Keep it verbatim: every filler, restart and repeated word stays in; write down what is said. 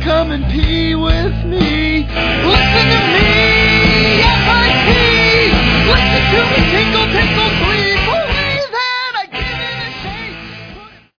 come and pee with me. Listen to me, F I P. Listen to me, tinkle, tinkle.